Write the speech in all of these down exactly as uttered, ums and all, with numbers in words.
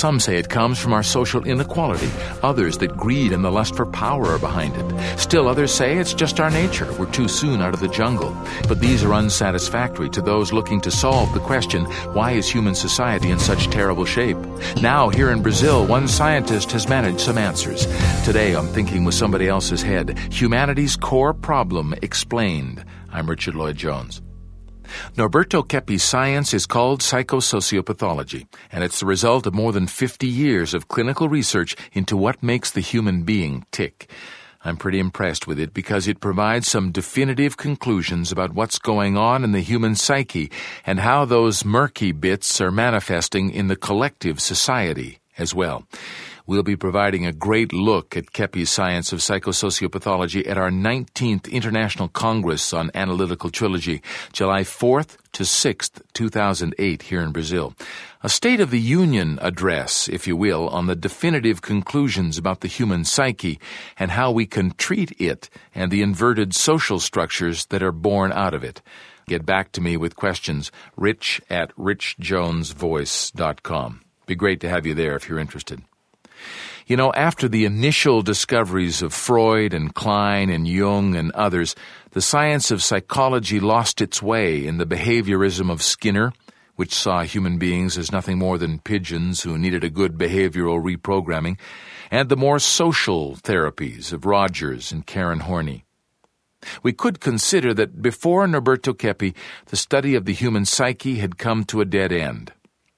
Some say it comes from our social inequality. Others that greed and the lust for power are behind it. Still others say it's just our nature. We're too soon out of the jungle. But these are unsatisfactory to those looking to solve the question, why is human society in such terrible shape? Now, here in Brazil, one scientist has managed some answers. Today, I'm thinking with somebody else's head. Humanity's core problem explained. I'm Richard Lloyd Jones. Norberto Keppe's science is called psychosociopathology, and it's the result of more than fifty years of clinical research into what makes the human being tick. I'm pretty impressed with it because it provides some definitive conclusions about what's going on in the human psyche and how those murky bits are manifesting in the collective society as well. We'll be providing a great look at Keppe's science of psychosociopathology at our nineteenth International Congress on Analytical Trilogy, July fourth to sixth, two thousand eight, here in Brazil. A State of the Union address, if you will, on the definitive conclusions about the human psyche and how we can treat it and the inverted social structures that are born out of it. Get back to me with questions, rich at rich jones voice dot com. Be great to have you there if you're interested. You know, after the initial discoveries of Freud and Klein and Jung and others, the science of psychology lost its way in the behaviorism of Skinner, which saw human beings as nothing more than pigeons who needed a good behavioral reprogramming, and the more social therapies of Rogers and Karen Horney. We could consider that before Norberto Keppe, the study of the human psyche had come to a dead end.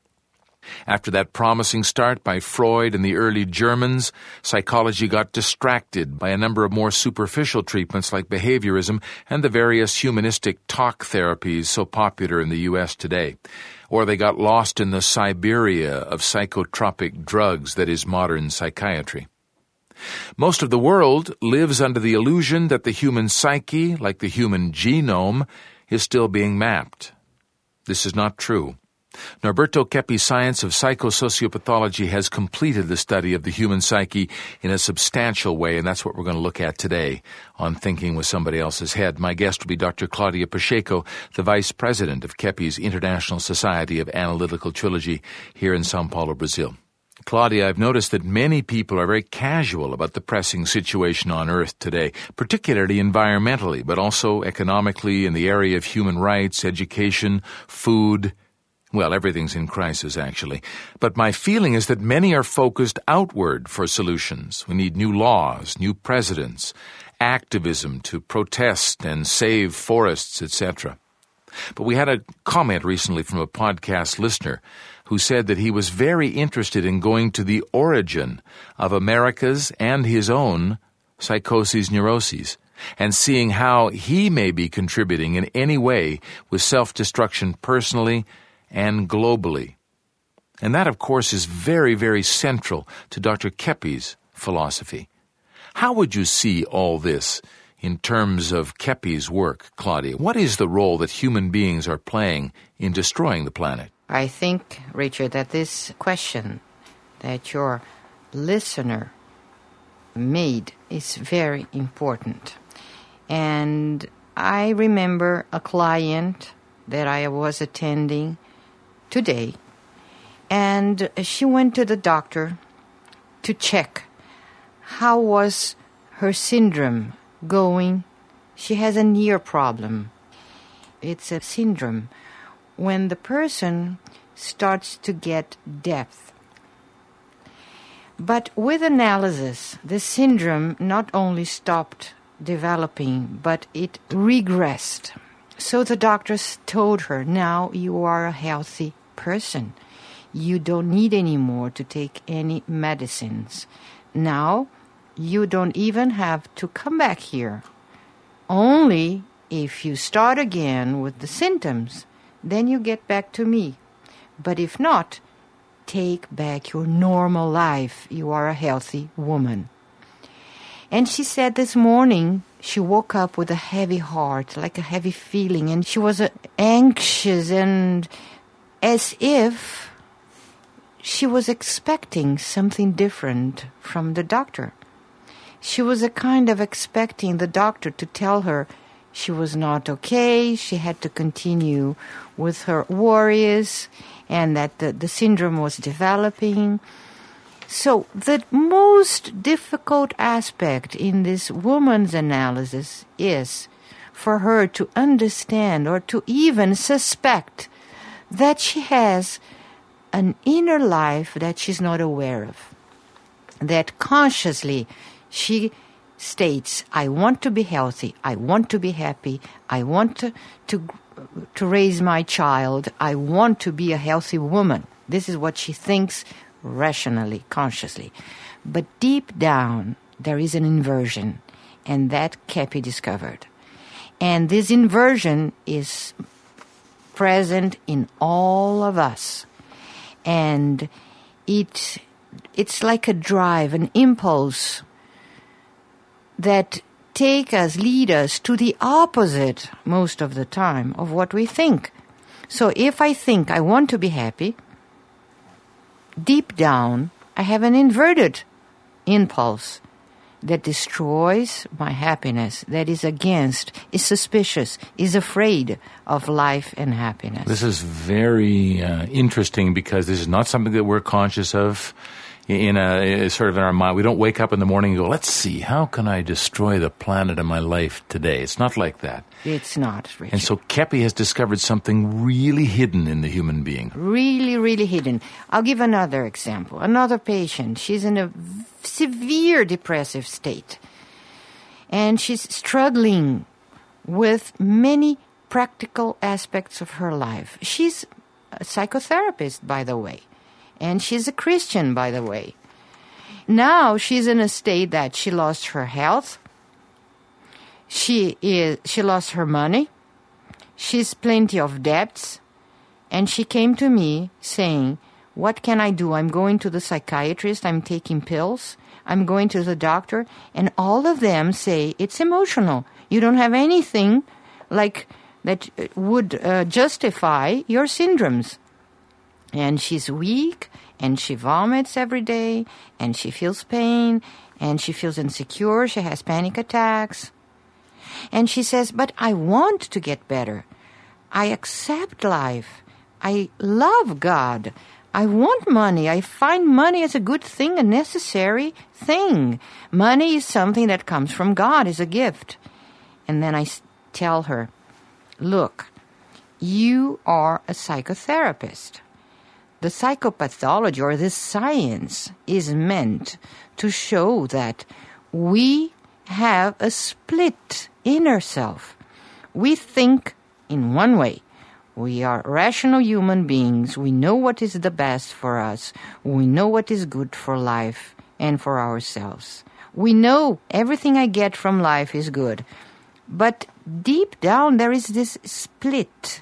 After that promising start by Freud and the early Germans, psychology got distracted by a number of more superficial treatments like behaviorism and the various humanistic talk therapies so popular in the U S today. Or they got lost in the Siberia of psychotropic drugs that is modern psychiatry. Most of the world lives under the illusion that the human psyche, like the human genome, is still being mapped. This is not true. Norberto Keppe's science of psychosociopathology has completed the study of the human psyche in a substantial way, and that's what we're going to look at today on Thinking with Somebody Else's Head. My guest will be Doctor Claudia Pacheco, the Vice President of Keppe's International Society of Analytical Trilogy here in São Paulo, Brazil. Claudia, I've noticed that many people are very casual about the pressing situation on Earth today, particularly environmentally, but also economically in the area of human rights, education, food. Well, everything's in crisis, actually. But my feeling is that many are focused outward for solutions. We need new laws, new presidents, activism to protest and save forests, et cetera. But we had a comment recently from a podcast listener who said that he was very interested in going to the origin of America's and his own psychoses neuroses and seeing how he may be contributing in any way with self-destruction personally and globally. And that, of course, is very, very central to Doctor Keppe's philosophy. How would you see all this in terms of Keppe's work, Claudia? What is the role that human beings are playing in destroying the planet? I think, Richard, that this question that your listener made is very important. And I remember a client that I was attending today, and she went to the doctor to check how was her syndrome going. She has an ear problem. It's a syndrome when the person starts to get deaf. But with analysis, the syndrome not only stopped developing, but it regressed. So the doctors told her, now you are a healthy person. You don't need any more to take any medicines. Now you don't even have to come back here. Only if you start again with the symptoms, then you get back to me. But if not, take back your normal life. You are a healthy woman. And she said this morning she woke up with a heavy heart, like a heavy feeling, and she was uh, anxious and as if she was expecting something different from the doctor. She was a kind of expecting the doctor to tell her, she was not okay. She had to continue with her worries, and that the, the syndrome was developing. So the most difficult aspect in this woman's analysis is for her to understand or to even suspect that she has an inner life that she's not aware of. That consciously she states, I want to be healthy, I want to be happy, I want to, to, to raise my child, I want to be a healthy woman. This is what she thinks rationally, consciously. But deep down, there is an inversion, and that Kepi discovered. And this inversion is present in all of us. And it it's like a drive, an impulse that take us, lead us to the opposite most of the time of what we think. So if I think I want to be happy, deep down I have an inverted impulse that destroys my happiness, that is against, is suspicious, is afraid of life and happiness. This is very uh, interesting because this is not something that we're conscious of in a sort of in our mind. We don't wake up in the morning and go, let's see, how can I destroy the planet and my life today? It's not like that. It's not, Richard. And so Kepi has discovered something really hidden in the human being. Really, really hidden. I'll give another example. Another patient, she's in a severe depressive state. And she's struggling with many practical aspects of her life. She's a psychotherapist, by the way. And she's a Christian, by the way. Now she's in a state that she lost her health. She is she lost her money. She's plenty of debts. And she came to me saying, what can I do? I'm going to the psychiatrist. I'm taking pills. I'm going to the doctor. And all of them say, it's emotional. You don't have anything like that would uh, justify your syndromes. And she's weak, and she vomits every day, and she feels pain, and she feels insecure. She has panic attacks. And she says, but I want to get better. I accept life. I love God. I want money. I find money as a good thing, a necessary thing. Money is something that comes from God, is a gift. And then I tell her, look, you are a psychotherapist. The psychopathology or this science is meant to show that we have a split inner self. We think in one way. We are rational human beings. We know what is the best for us. We know what is good for life and for ourselves. We know everything I get from life is good. But deep down there is this split.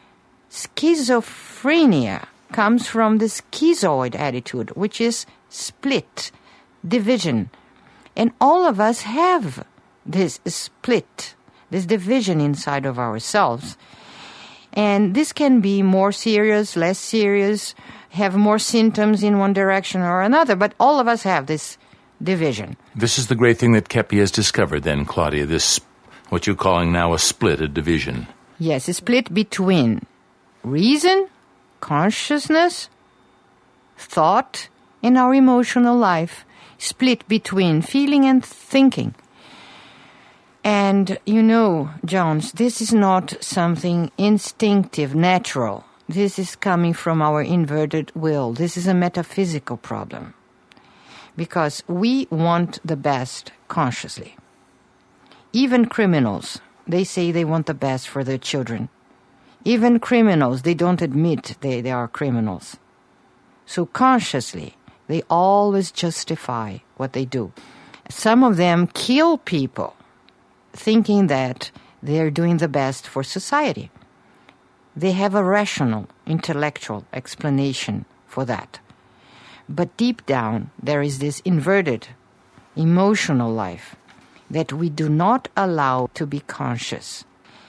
Schizophrenia comes from the schizoid attitude, which is split, division. And all of us have this split, this division inside of ourselves. And this can be more serious, less serious, have more symptoms in one direction or another, but all of us have this division. This is the great thing that Kepi has discovered then, Claudia, this, what you're calling now a split, a division. Yes, a split between reason, consciousness, thought, and our emotional life, split between feeling and thinking. And, you know, Jones, this is not something instinctive, natural. This is coming from our inverted will. This is a metaphysical problem. Because we want the best consciously. Even criminals, they say they want the best for their children. Even criminals, they don't admit they, they are criminals. So consciously, they always justify what they do. Some of them kill people, thinking that they're doing the best for society. They have a rational, intellectual explanation for that. But deep down, there is this inverted, emotional life that we do not allow to be conscious.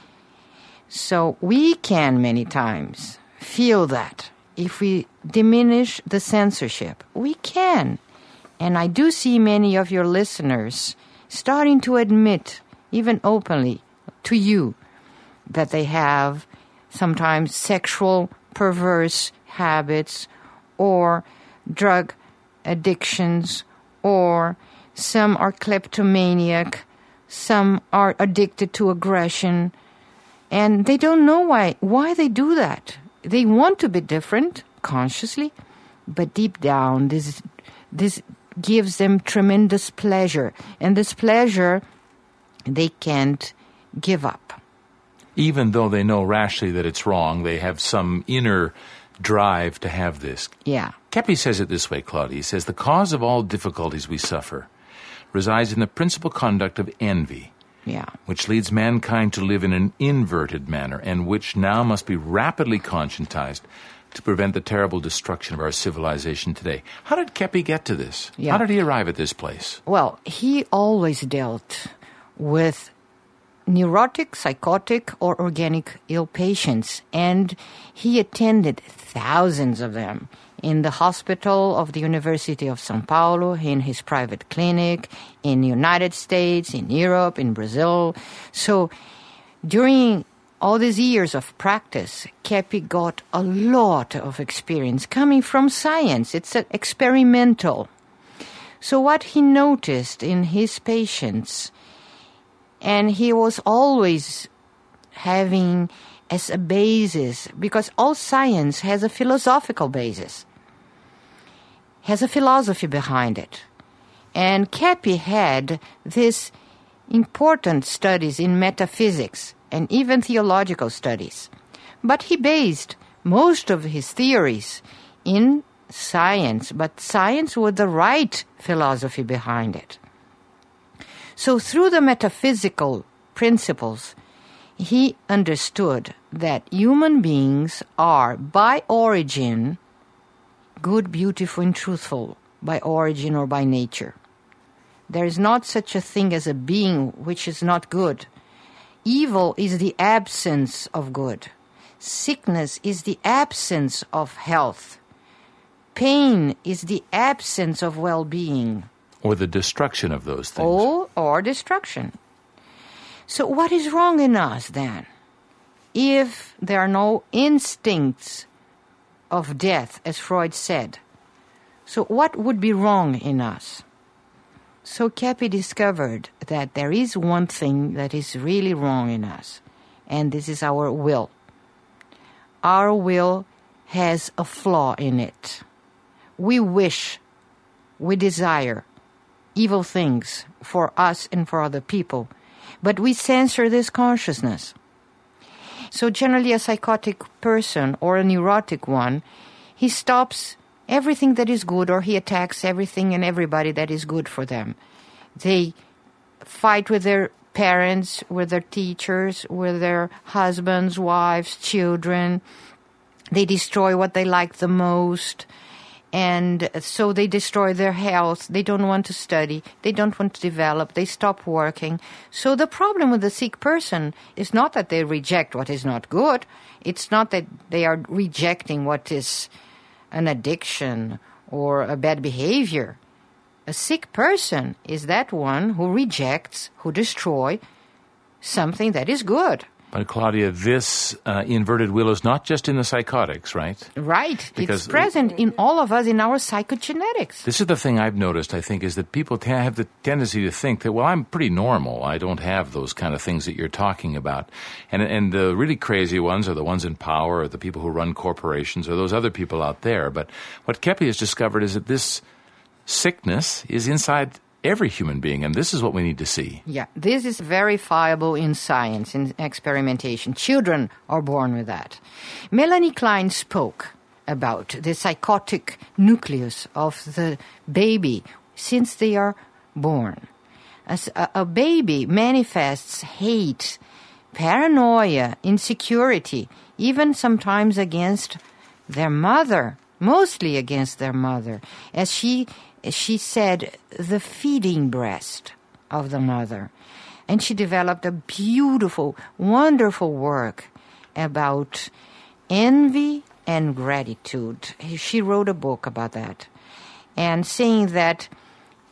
So we can many times feel that if we diminish the censorship, we can. And I do see many of your listeners starting to admit, even openly, to you that they have sometimes sexual perverse habits or drug addictions, or some are kleptomaniac, some are addicted to aggression, and they don't know why why they do that. They want to be different consciously, but deep down this this gives them tremendous pleasure, and this pleasure they can't give up. Even though they know rationally that it's wrong, they have some inner drive to have this. Yeah. Kepi says it this way, Claudia. He says, the cause of all difficulties we suffer resides in the principal conduct of envy, yeah, which leads mankind to live in an inverted manner, and which now must be rapidly conscientized to prevent the terrible destruction of our civilization today. How did Kepi get to this? Yeah. How did he arrive at this place? Well, he always dealt with neurotic, psychotic, or organic ill patients, and he attended thousands of them in the hospital of the University of São Paulo, in his private clinic, in the United States, in Europe, in Brazil. So during all these years of practice, Kepi got a lot of experience coming from science. It's a experimental. So what he noticed in his patients, and he was always having as a basis, because all science has a philosophical basis, has a philosophy behind it. And Kepi had these important studies in metaphysics and even theological studies. But he based most of his theories in science, but science with the right philosophy behind it. So through the metaphysical principles, he understood that human beings are, by origin, good, beautiful, and truthful, by origin or by nature. There is not such a thing as a being which is not good. Evil is the absence of good. Sickness is the absence of health. Pain is the absence of well-being. Or the destruction of those things. Or, or destruction. So what is wrong in us then? If there are no instincts of death, as Freud said, so what would be wrong in us? So Kepi discovered that there is one thing that is really wrong in us, and this is our will. Our will has a flaw in it. We wish, we desire evil things for us and for other people, but we censor this consciousness. So generally a psychotic person or a neurotic one, he stops everything that is good, or he attacks everything and everybody that is good for them. They fight with their parents, with their teachers, with their husbands, wives, children. They destroy what they like the most. And so they destroy their health. They don't want to study. They don't want to develop. They stop working. So the problem with the sick person is not that they reject what is not good. It's not that they are rejecting what is an addiction or a bad behavior. A sick person is that one who rejects, who destroys something that is good. But Claudia, this uh, inverted will is not just in the psychotics, right? Right. Because it's present in all of us, in our psychogenetics. This is the thing I've noticed, I think, is that people t- have the tendency to think that, well, I'm pretty normal. I don't have those kind of things that you're talking about. And and the really crazy ones are the ones in power, or the people who run corporations, or those other people out there. But what Kepi has discovered is that this sickness is inside every human being, and this is what we need to see. Yeah, this is verifiable in science, in experimentation. Children are born with that. Melanie Klein spoke about the psychotic nucleus of the baby since they are born. As a, a baby manifests hate, paranoia, insecurity, even sometimes against their mother, mostly against their mother, as she She said, the feeding breast of the mother. And she developed a beautiful, wonderful work about envy and gratitude. She wrote a book about that, and saying that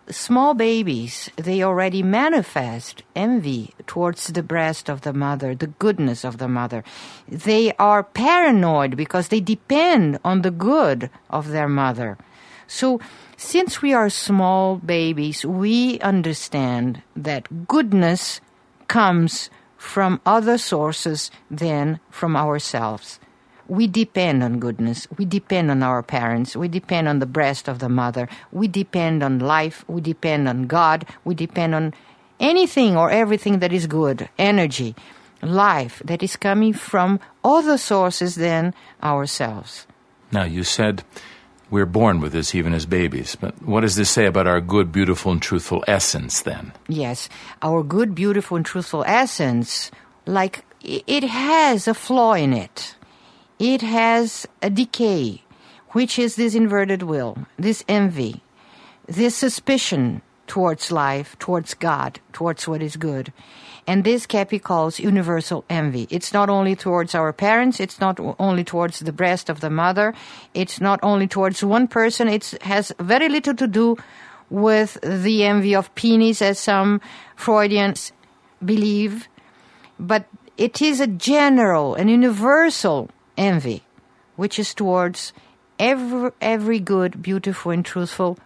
small babies, they already manifest envy towards the breast of the mother, the goodness of the mother. They are paranoid because they depend on the good of their mother. So since we are small babies, we understand that goodness comes from other sources than from ourselves. We depend on goodness. We depend on our parents. We depend on the breast of the mother. We depend on life. We depend on God. We depend on anything or everything that is good, energy, life that is coming from other sources than ourselves. Now, you said we're born with this even as babies, but what does this say about our good, beautiful, and truthful essence then? Yes, our good, beautiful, and truthful essence, like it has a flaw in it. It has a decay, which is this inverted will, this envy, this suspicion towards life, towards God, towards what is good. And this Kepi calls universal envy. It's not only towards our parents, it's not only towards the breast of the mother, it's not only towards one person, it has very little to do with the envy of penis, as some Freudians believe, but it is a general and universal envy, which is towards every, every good, beautiful, and truthful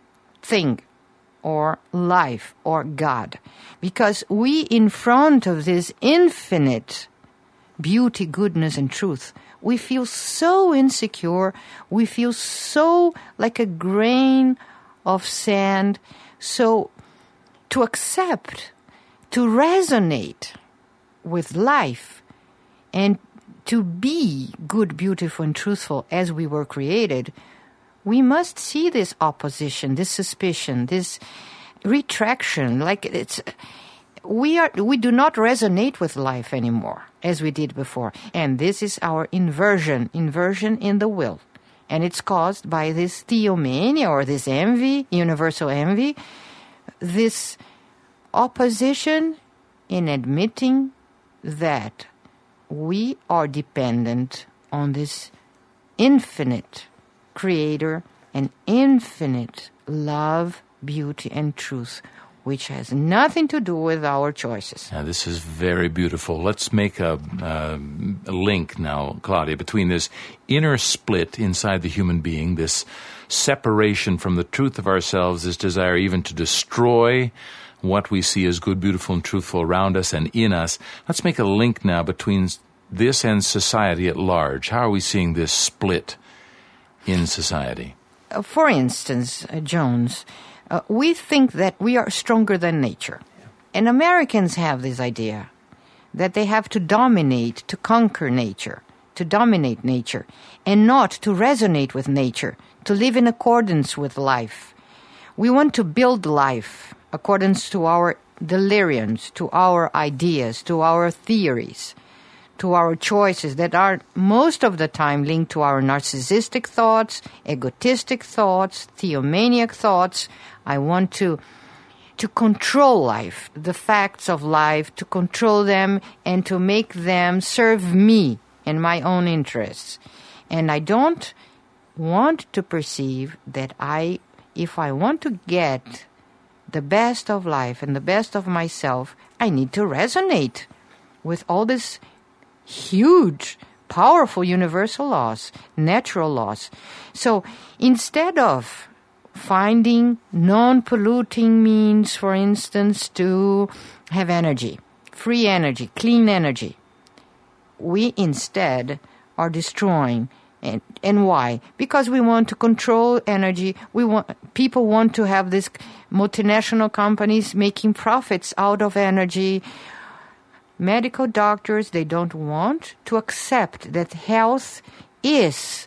thing, or life, or God. Because we, in front of this infinite beauty, goodness, and truth, we feel so insecure, we feel so like a grain of sand. So to accept, to resonate with life, and to be good, beautiful, and truthful as we were created, we must see this opposition, this suspicion, this retraction. Like it's, we are, we do not resonate with life anymore as we did before, and this is our inversion, inversion in the will, and it's caused by this theomania or this envy, universal envy, this opposition in admitting that we are dependent on this infinite creator and infinite love, beauty, and truth, which has nothing to do with our choices. Now, this is very beautiful. Let's make a, uh, a link now, Claudia, between this inner split inside the human being, this separation from the truth of ourselves, this desire even to destroy what we see as good, beautiful, and truthful around us and in us. Let's make a link now between this and society at large. How are we seeing this split in society? Uh, for instance, uh, Jones, uh, we think that we are stronger than nature. Yeah. And Americans have this idea that they have to dominate, to conquer nature, to dominate nature, and not to resonate with nature, to live in accordance with life. We want to build life accordance to our deliriums, to our ideas, to our theories, to our choices that are most of the time linked to our narcissistic thoughts, egotistic thoughts, theomaniac thoughts. I want to to control life, the facts of life, to control them and to make them serve me and my own interests. And I don't want to perceive that I, if I want to get the best of life and the best of myself, I need to resonate with all these huge, powerful universal laws, natural laws. So instead of finding non-polluting means, for instance, to have energy, free energy, clean energy, we instead are destroying. And, and why? Because we want to control energy. We want people want to have these multinational companies making profits out of energy. Medical doctors, they don't want to accept that health is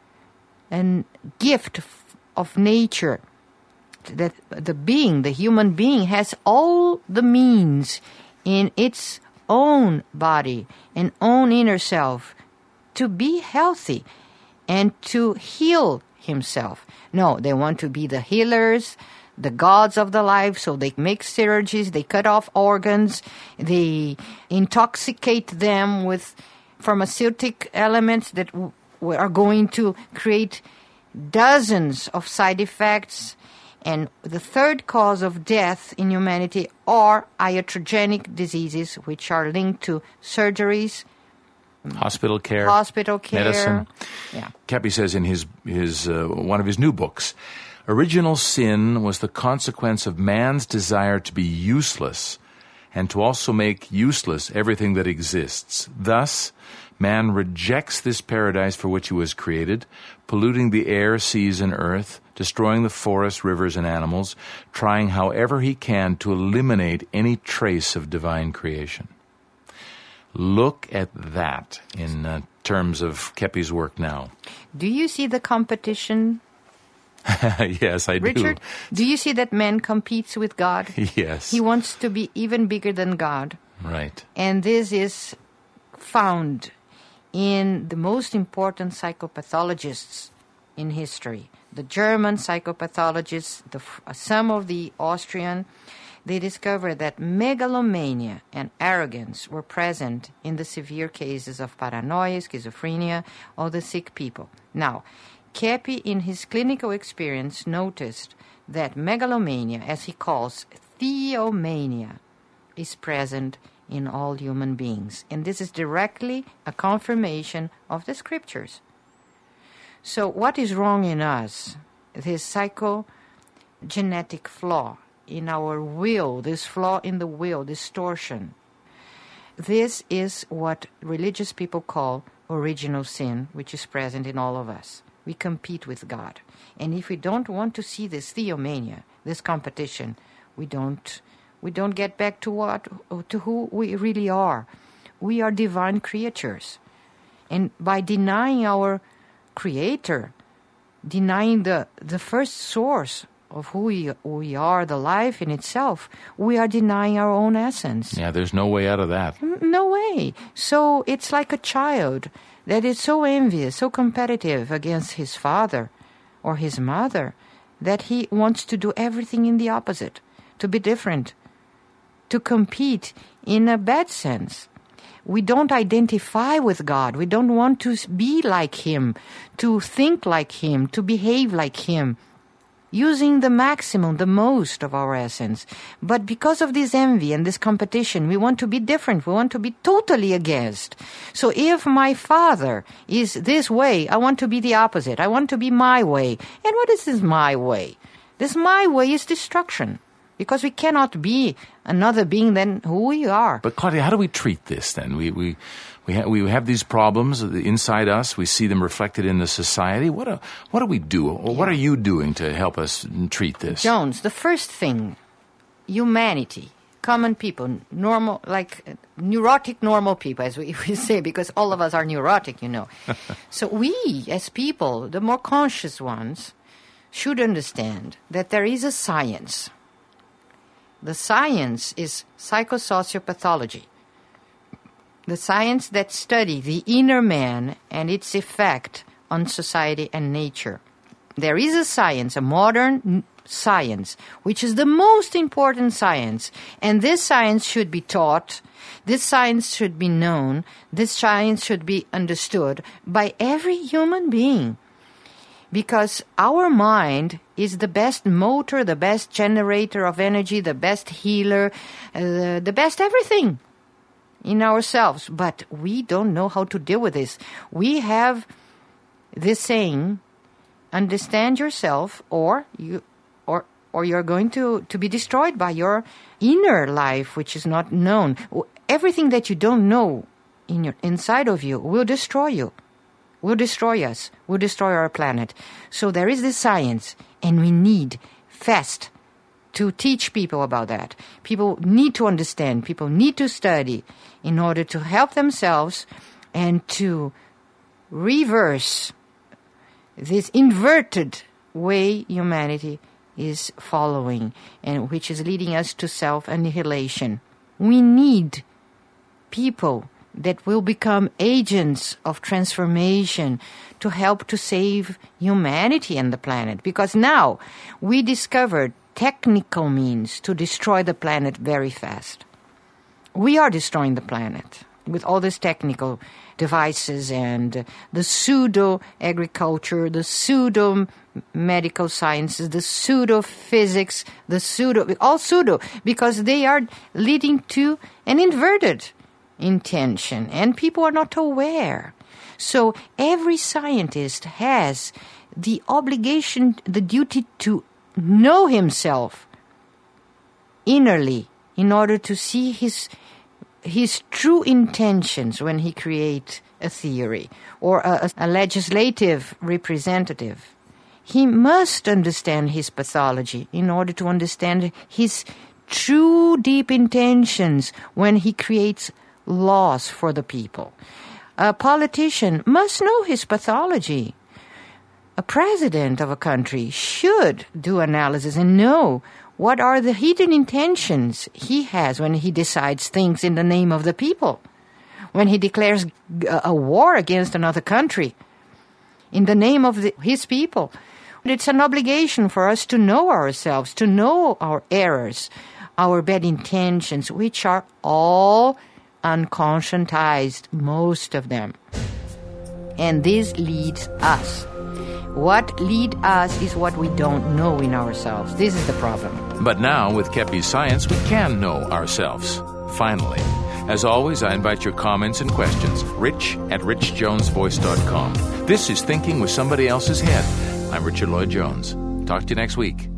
a gift of nature, that the being, the human being, has all the means in its own body and own inner self to be healthy and to heal himself. No, they want to be the healers, the gods of the life, so they make surgeries, they cut off organs, they intoxicate them with pharmaceutic elements that w- are going to create dozens of side effects, And the third cause of death in humanity are iatrogenic diseases, which are linked to surgeries, hospital care, hospital care, medicine. Yeah. Kepi says in his his uh, one of his new books, original sin was the consequence of man's desire to be useless and to also make useless everything that exists. Thus, man rejects this paradise for which he was created, polluting the air, seas, and earth, destroying the forests, rivers, and animals, trying however he can to eliminate any trace of divine creation. Look at that in uh, terms of Kepi's work now. Do you see the competition? Yes, I Richard, do. Richard, do you see that man competes with God? Yes. He wants to be even bigger than God. Right. And this is found in the most important psychopathologists in history. The German psychopathologists, the, some of the Austrian, they discovered that megalomania and arrogance were present in the severe cases of paranoia, schizophrenia, or the sick people. Now, Kepi, in his clinical experience, noticed that megalomania, as he calls theomania, is present in all human beings. And this is directly a confirmation of the scriptures. So what is wrong in us? This psychogenetic flaw in our will, this flaw in the will, distortion. This is what religious people call original sin, which is present in all of us. We compete with God. And if we don't want to see this theomania, this competition, we don't we don't get back to what to who we really are. We are divine creatures. And by denying our Creator, denying the, the first source of who we, we are, the life in itself, we are denying our own essence. Yeah, there's no way out of that. No way. So it's like a child that is so envious, so competitive against his father or his mother, that he wants to do everything in the opposite, to be different, to compete in a bad sense. We don't identify with God. We don't want to be like Him, to think like Him, to behave like Him, using the maximum, the most of our essence. But because of this envy and this competition, we want to be different. We want to be totally against. So if my father is this way, I want to be the opposite. I want to be my way. And what is this my way? This my way is destruction. Because we cannot be another being than who we are. But Claudia, how do we treat this then? We we we, ha- we have these problems inside us. We see them reflected in the society. What do, what do we do? Or Yeah. what are you doing to help us treat this? Jones, the first thing, humanity, common people, normal, like uh, neurotic normal people, as we, we say, because all of us are neurotic, you know. So we, as people, the more conscious ones, should understand that there is a science. The science is psychosociopathology, the science that studies the inner man and its effect on society and nature. There is a science, a modern science, which is the most important science, and this science should be taught, this science should be known, this science should be understood by every human being. Because our mind is the best motor, the best generator of energy, the best healer, uh, the best everything in ourselves. But we don't know how to deal with this. We have this saying, understand yourself or you or or you're going to, to be destroyed by your inner life, which is not known. Everything that you don't know in your inside of you will destroy you. Will destroy us, will destroy our planet. So there is this science, and we need fast to teach people about that. People need to understand, people need to study in order to help themselves and to reverse this inverted way humanity is following, and which is leading us to self-annihilation. We need people that will become agents of transformation to help to save humanity and the planet. Because now we discovered technical means to destroy the planet very fast. We are destroying the planet. with all these technical devices and uh, the pseudo-agriculture, the pseudo-medical sciences, the pseudo-physics, the pseudo, all pseudo, because they are leading to an inverted intention, and people are not aware. So every scientist has the obligation, the duty to know himself innerly in order to see his his true intentions when he creates a theory or a, a legislative representative. He must understand his pathology in order to understand his true deep intentions when he creates laws for the people. A politician must know his pathology. A president of a country should do analysis and know what are the hidden intentions he has when he decides things in the name of the people, when he declares a war against another country in the name of the, his people. It's an obligation for us to know ourselves, to know our errors, our bad intentions, which are all unconscientized, most of them. And this leads us. What leads us is what we don't know in ourselves. This is the problem. But now, with Kepi's science, we can know ourselves. Finally. As always, I invite your comments and questions. Rich at rich jones voice dot com. This is Thinking with Somebody Else's Head. I'm Richard Lloyd Jones. Talk to you next week.